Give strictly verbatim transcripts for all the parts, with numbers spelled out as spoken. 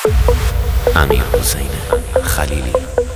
امیرحسین خلیلی.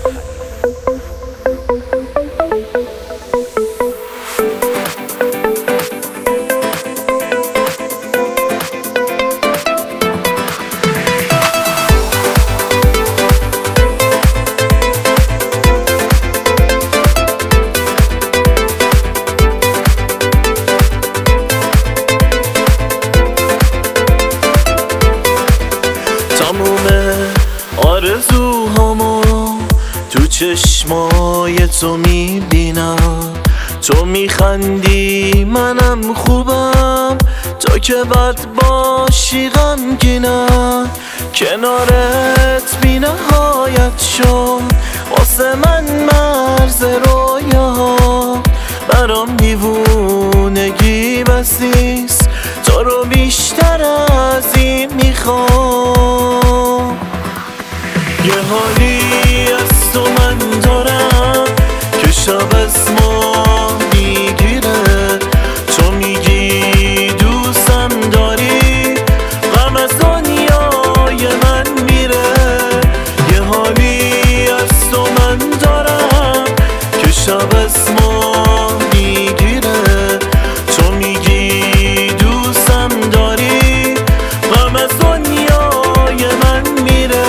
آرزوهامو تو چشمای تو میبینم، تو میخندی منم خوبم، تو که بد باشی غمگینم. کنارت بی نهایت شد واسه من مرز رویا، برام دیوونگی بسیست، تو رو بیشتر از این میخوام. یه حالی از تو من دارم که شب از ما میگیره، تو میگی دوستم داری، غم از دنیای من میره. یه حالی از تو من دارم که شب از ما میگیره، تو میگی دوستم داری، غم از دنیای من میره.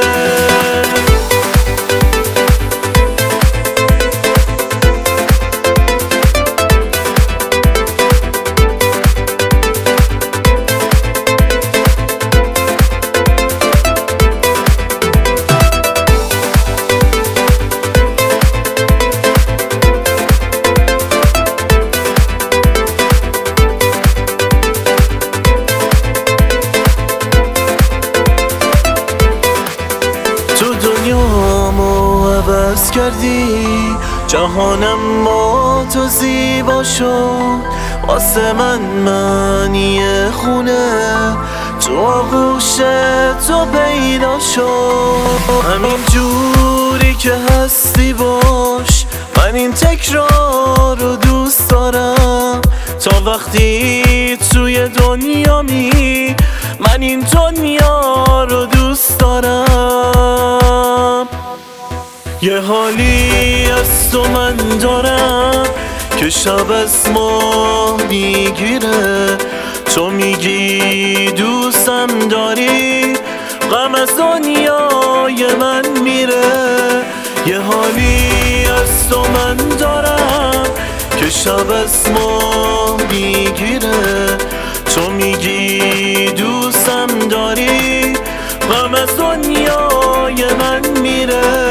دنیامو عوض کردی، جهانم با تو زیبا شد، واسه من معنی خونه تو آغوش تو پیدا شد. همین جوری که هستی باش، من این تکرار رو دوست دارم، تا وقتی توی دنیامی من این دنیا رو دوست دارم. یه حالی از تو من دارم که شب از ما میگیره، تو میگی دوستم داری، غم از دنیای من میره. یه حالی از تو من دارم که شب از ما میگیره، تو میگی دوستم داری، غم از دنیای من میره.